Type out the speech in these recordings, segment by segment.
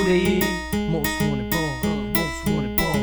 they most wanted ball, most wanted ball.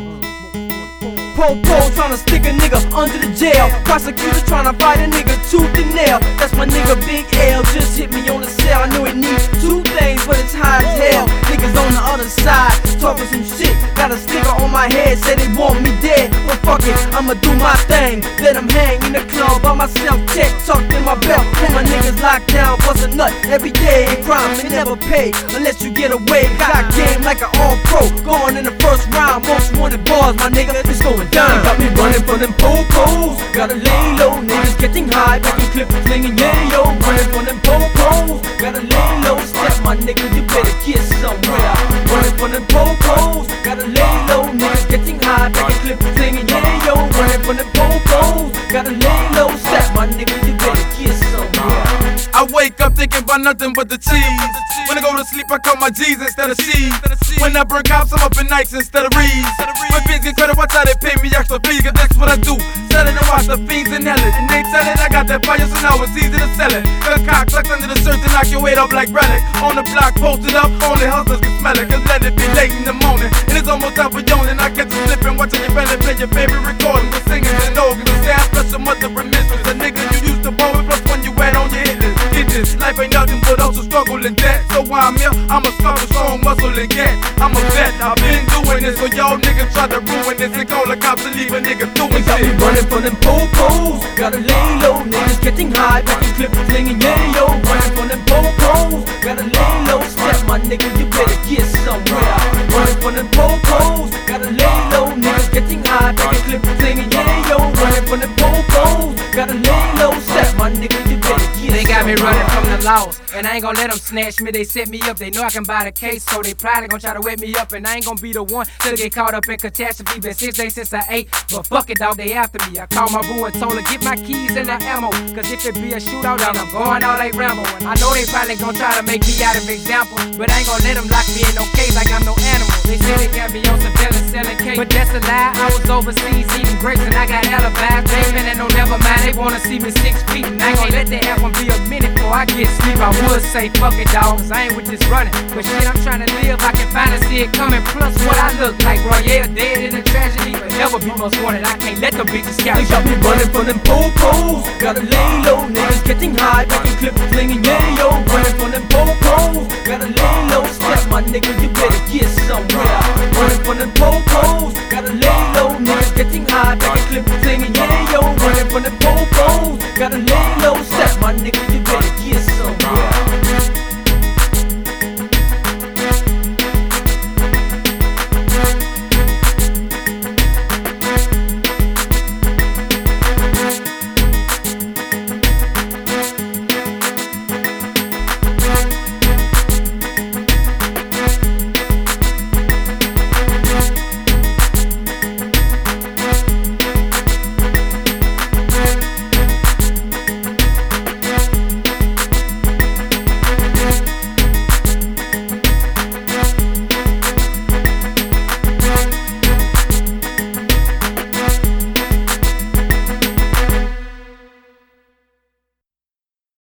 Po-po tryna stick a nigga under the jail. Prosecutor tryna fight a nigga tooth and nail. That's my nigga Big L, just hit me on the cell. I know it needs two things, but it's high as hell. Niggas on the other side, talking some shit. Got a sticker on my head, say they want me dead. Well fuck it, I'ma do my thing. Let them hang in the club by myself, check tucked in my belt. Put my niggas locked down, bust a nut every day. And crime, they never pay unless you get away. Got game like an all-pro, going in the first round. Most wanted bars, my nigga, it's going down. Got me running from them po-pos, gotta lay low. Niggas getting high, back in clip slinging yayo. Running from them po-pos, gotta lay low. Step my nigga, you better get somewhere. Running from them po-pos, gotta lay low. Niggas getting high, back in clip slinging yayo. Running from them po-pos, gotta lay low. Step my nigga, you better get somewhere. I wake up thinking about nothing but the cheese. When I go to sleep, I call my G's instead of C's. When I burn cops, I'm up in nights instead of Reeds. When fiends get credit, watch how they pay me extra fees, cause that's what I do. Selling and watch the fiends and hell it. And they tell it, I got that fire, so now it's easy to sell it. Got a cock tucked under the shirt to knock your weight up like relic. On the block, posted up, only hustlers can smell it. Cause let it be late in the morning, and it's almost time for yawning. I catch you slipping, watching your belly play your favorite recording. The singers and organs, the sad special mother reminiscence. A nigga you used to bow with, plus one you had on your hit list. Life ain't nothing but also struggle and debt. So while I'm here, I'ma struggle, strong muscle and get. I'm a vet, I've been doing this. So y'all niggas try to ruin this and call the cops and leave a nigga doing shit. Got me running from them po-pos, gotta lay low. Niggas getting high, back in clip slinging yayo. Running from them po-pos, gotta lay low. Step my nigga, you better get somewhere. Running from them po-pos, gotta lay low. Niggas getting high, back in clip slinging yayo. Running from them po-pos, gotta lay low. Step my nigga, you better get somewhere. They got me running from the laws, and I ain't gonna let them snatch me. They set me up, they know I can buy the case, so they probably gonna try to wet me up. And I ain't gonna be the one to get caught up in catastrophe. Been 6 days since I ate, but fuck it, dog, they after me. I called my boo and told her, get my keys and the ammo, cause if it be a shootout, then I'm going out like Rambo. And I know they probably gonna try to make me out of example, but I ain't gonna let them lock me in no cage like I'm no animal. They say they got me on surveillance selling cake, but that's a lie. I was overseas eating grapes and I got alibis. They ain't no never mind, they wanna see me 6 feet, and I ain't gonna let that happen be a minute before I get sleep. I would say fuck it, dog, cause I ain't with this running, but shit, I'm trying to live, I can finally see it coming. Plus what I look like, Royale dead in a tragedy, but never be most wanted. I can't let them bitches count. They got me running from them po-pos, gotta lay low. Niggas getting high, back in clip slinging yayo. Running from them po-pos, gotta lay low. Step my nigga, you better get somewhere. Running from them po-pos,